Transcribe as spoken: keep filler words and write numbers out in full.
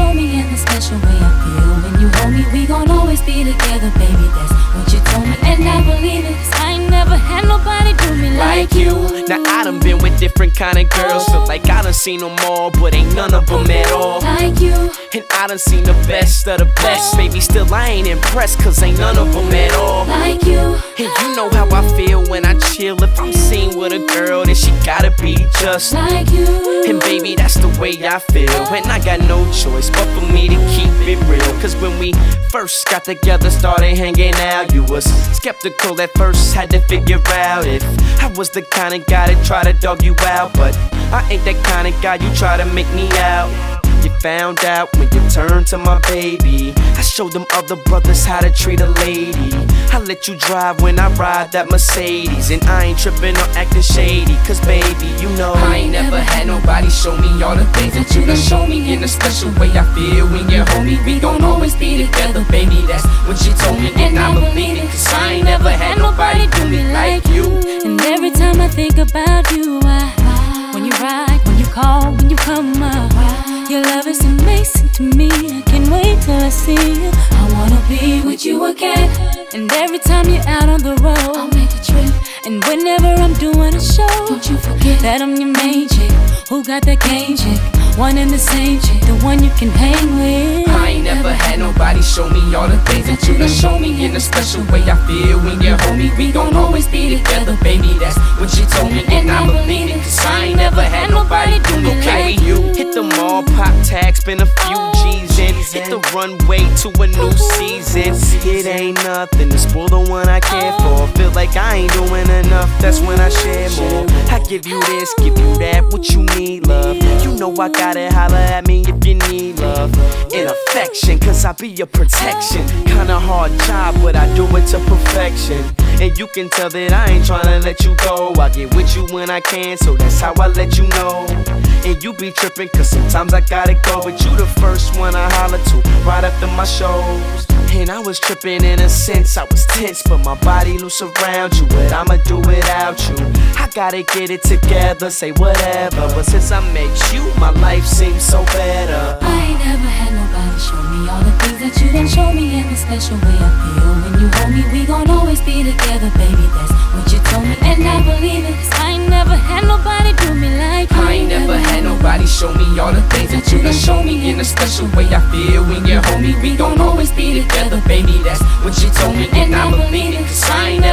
show me in the special way I feel when you hold me. We gon' always be together, baby, that's what you told me. And I believe it, 'cause I ain't never had nobody do me like you. Now I done been with different kind of girls, feel like I done seen them all, but ain't none of them at all like you. And I done seen the best of the best, baby, still I ain't impressed, 'cause ain't none of them at all like you. And you know how I feel when I chill. If I'm seen with a girl, then she gotta be just like you. And baby, that's the way I feel, and I got no choice but for me to keep it real. 'Cause when we first got together, started hanging out, you was skeptical at first, had to figure out if I was the kind of guy that try to dog you out. But I ain't that kind of guy you try to make me out. You found out when you turned to my baby. I showed them other brothers how to treat a lady. I let you drive when I ride that Mercedes, and I ain't tripping or acting shady, 'cause baby, you know I ain't never had nobody show me all the things that you done show me in a special way I feel when you hold me. We gon' always be together, baby, that's what you told me. And I believe it, 'cause I ain't never had nobody do me like you. And every time I think about you, I, when you ride, when you call, when you come up, your love is amazing to me. I can't wait till I see you. I wanna be with you again. And every time you're out on the road, I'll make a trip. And whenever I'm doing a show, don't you forget that I'm your main chick, who got that game chick, one and the same chick, the one you can hang with. I ain't never had nobody show me all the things that you done show me in a special way I feel when you hold me. We gon' always be together, baby, that's what you told me. And I believe it, 'cause I ain't never had nobody do me like you. Hit the mall, pop tags, spend a few G's in, hit the runway to a new season. It ain't nothing to spoil the one I care for. Feel like I ain't doing enough, that's when I share more. I give you this, give you that, what you need, love. You know I gotta holler at me if you need love and affection, 'cause I be your protection. Kinda hard job, but I do it to perfection. And you can tell that I ain't tryna let you go. I get with you when I can, so that's how I let you know. And you be trippin', 'cause sometimes I gotta go, but you the first one I holler to right after my shows. And I was trippin' in a sense, I was tense, but my body loose around you. But I'ma do without you, I gotta get it together, say whatever. But since I met you, my life seems so better. I ain't never had nobody show me all the things that you done show me in the special way I feel when you hold me. We gon' always be together, baby, that's what you told me. And I believe it, 'cause I ain't never had nobody do me like you. I ain't never had nobody show me all the things that you done show me in a special way I feel when you hold me. We gon' always be together, baby, that's what you told me. And I believe it, 'cause I ain't